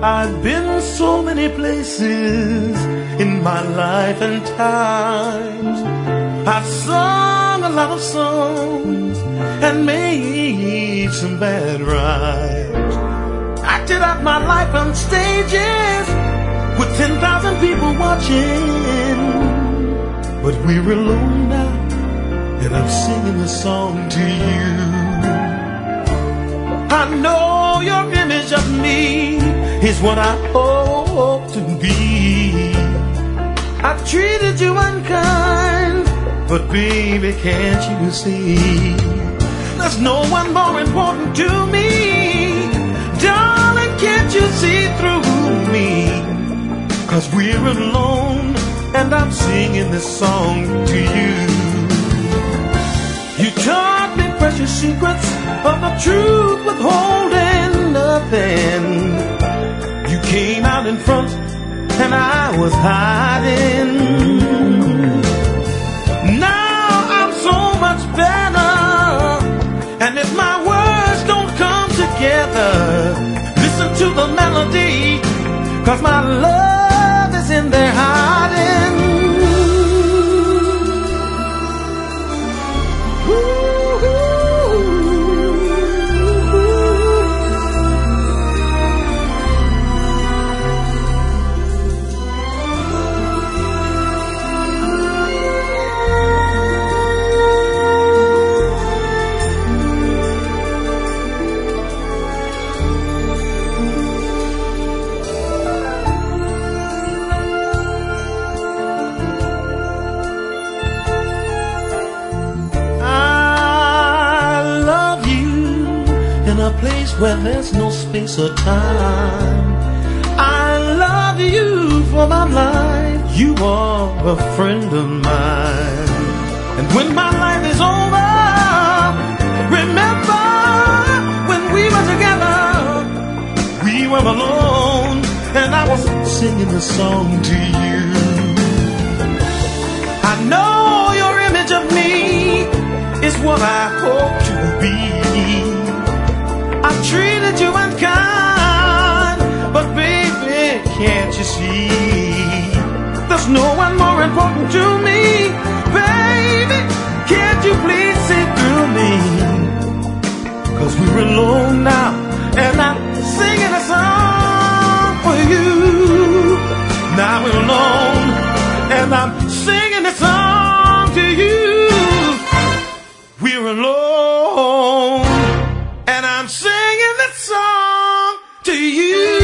I've been so many places in my life and times. I've sung a lot of songs and made some bad rhymes. Acted out my life on stages with 10,000 people watching. But we're alone now, and I'm singing this song to you. I know your image of me is what I hope to be. I treated you unkind, but baby, can't you see? There's no one more important to me. Darling, can't you see through me? 'Cause we're alone, and I'm singing this song to you. You taught me precious secrets of the truth, withholding nothing. You came out in front, and I was hiding. Now I'm so much better, and if my words don't come together, listen to the melody, 'cause my love is in there hiding. A place where there's no space or time. I love you for my life. You are a friend of mine. And when my life is over, remember when we were together. We were alone, and I was singing the song to you. I know your image of me is what I hope to be. I treated you unkind, but baby, can't you see? There's no one more important to me. Baby, can't you please see through me? 'Cause we're alone now, and I'm singing a song for you. Now we're alone, and I'm singing a song to you. We're alone, and I'm singing this song to you.